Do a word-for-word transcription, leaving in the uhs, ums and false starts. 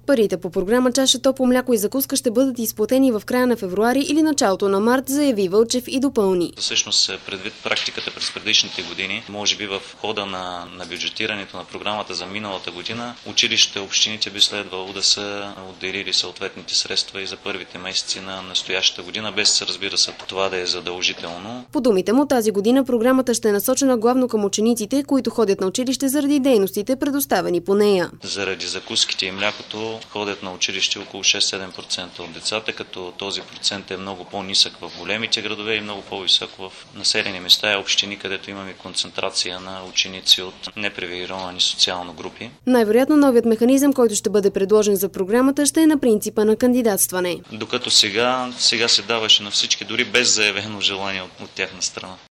Парите по програма Чаша топло мляко и закуска ще бъдат изплатени в края на февруари или началото на март, заяви Вълчев и допълни. Всъщност, предвид практиката през предишните години, може би в хода на, на бюджетирането на програмата за миналата година, училищата и общините би следвало да са отделили съответните средства и за първите месеци на настоящата година, без, разбира се, това да е задължително. По думите му, тази година програмата ще е насочена главно към учениците, които ходят на училище заради дейностите, предоставени по нея. Заради закуските и млякото ходят на училище около шест-седем процента от децата, като този процент е много по-нисък в големите градове и много по-висок в населени места и общини, където имаме концентрация на ученици от непривилегировани социално групи. Най-вероятно новият механизъм, който ще бъде предложен за програмата, ще е на принципа на кандидатстване. Докато сега, сега се даваше на всички, дори без заявено желание от, от тяхна страна.